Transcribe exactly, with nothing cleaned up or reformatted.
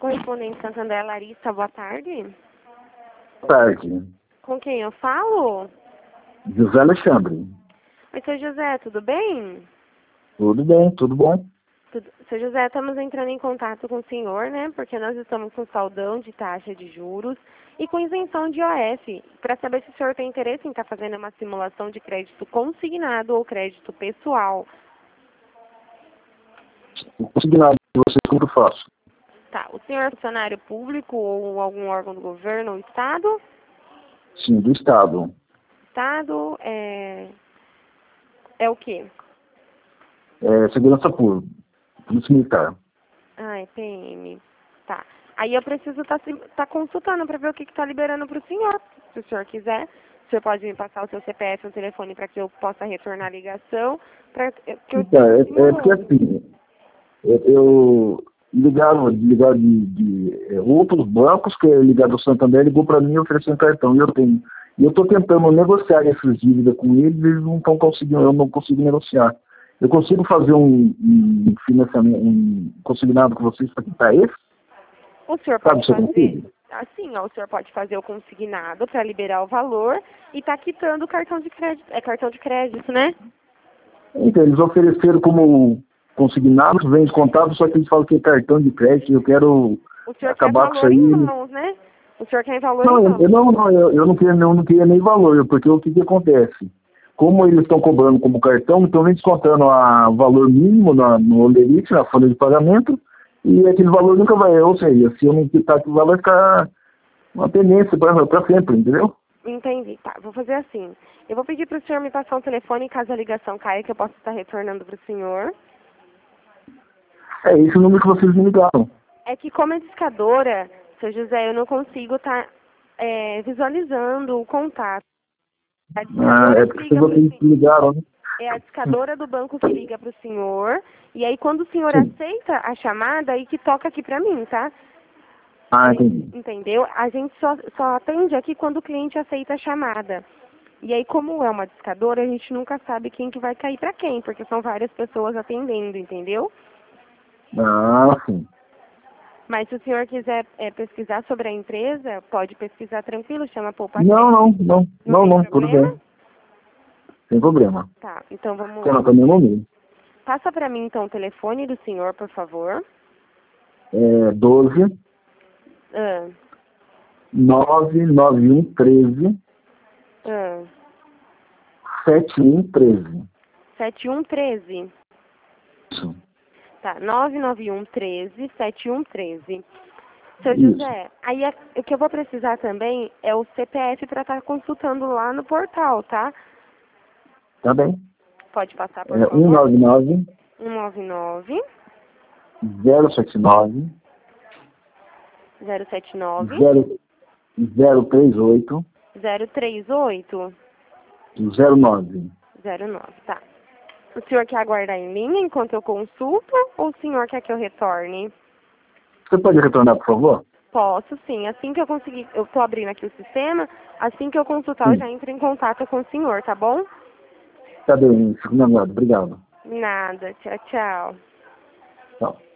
correspondente Santander Larissa, boa tarde. Boa tarde. Com quem eu falo? José Alexandre. Oi, seu José, tudo bem? Tudo bem, tudo bom? Tudo... Seu José, estamos entrando em contato com o senhor, né? Porque nós estamos com saldão de taxa de juros e com isenção de O F. Para saber se o senhor tem interesse em estar fazendo uma simulação de crédito consignado ou crédito pessoal. O consignado de vocês, como eu faço? Tá. O senhor é funcionário público ou algum órgão do governo ou Estado? Sim, do Estado. Estado é... É o quê? É, segurança pública, polícia militar. Ah, é P M. Tá. Aí eu preciso estar tá, tá consultando para ver o que está liberando para o senhor. Se o senhor quiser, o senhor pode me passar o seu C P F no telefone para que eu possa retornar a ligação. Pra, que eu Então, é, é porque assim, eu, eu ligaram, ligaram de, de é, outros bancos, que é ligado ao Santander, ligou para mim e ofereceu um cartão. E eu tenho. E eu estou tentando negociar essas dívidas com eles, eles não estão conseguindo, eu não consigo negociar. Eu consigo fazer um, um financiamento, um consignado com vocês para quitar esse? O senhor pode fazer, assim, ó, o senhor pode fazer o consignado para liberar o valor e tá quitando o cartão de crédito. É cartão de crédito, né? Então, eles ofereceram como consignado, vem descontado, só que eles falam que é cartão de crédito, eu quero o senhor acabar quer com isso valor aí. em mãos, né? O senhor quer valor não, em mãos. Eu, não, não, eu, eu não queria, eu não queria nem valor, porque o que, que acontece? Como eles estão cobrando como cartão, então vem descontando o valor mínimo na, no Olerite, na folha de pagamento, e aquele valor nunca vai, ou seja, se eu não quitar aquilo lá, vai ficar uma tendência para sempre, entendeu? Entendi. Tá, vou fazer assim. Eu vou pedir para o senhor me passar um telefone caso a ligação caia, que eu possa estar retornando para o senhor. É esse o número que vocês me ligaram. É que como é discadora, seu José, eu não consigo estar é, visualizando o contato. A Ah, discadora é que porque liga vocês pro me ligaram, né? é a discadora do banco que liga para o senhor. E aí quando o senhor Sim. aceita a chamada, aí que toca aqui para mim, tá? Ah, Gente, entendi. entendeu? A gente só, só atende aqui quando o cliente aceita a chamada. E aí, como é uma discadora, a gente nunca sabe quem que vai cair para quem, porque são várias pessoas atendendo, entendeu? Ah, sim. Mas se o senhor quiser é, pesquisar sobre a empresa, pode pesquisar tranquilo, chama Poupa Não, não, Crédito. não, Não não, tem não, tudo problema? bem. Sem problema. Tá, então vamos lá. Coloca meu nome. Passa para mim, então, o telefone do senhor, por favor. É doze, Ah, nove nove um treze, ah, sete um treze. sete um um três. Isso. Tá, nove nove um treze, sete um treze. Seu Isso. José, aí é- o que eu vou precisar também é o C P F para estar consultando lá no portal, tá? Tá bem. Pode passar, por É favor? um nove nove, um nove nove, zero sete nove, zero sete nove, zero três oito, zero três oito, zero nove. zero nove, tá. O senhor quer aguardar em linha enquanto eu consulto ou o senhor quer que eu retorne? Você pode retornar, por favor? Posso, sim. Assim que eu conseguir, eu tô abrindo aqui o sistema, assim que eu consultar eu Sim. já entro em contato com o senhor, tá bom? Tá bem, fico na guarda. Obrigado. Nada. Tchau, tchau. Tchau.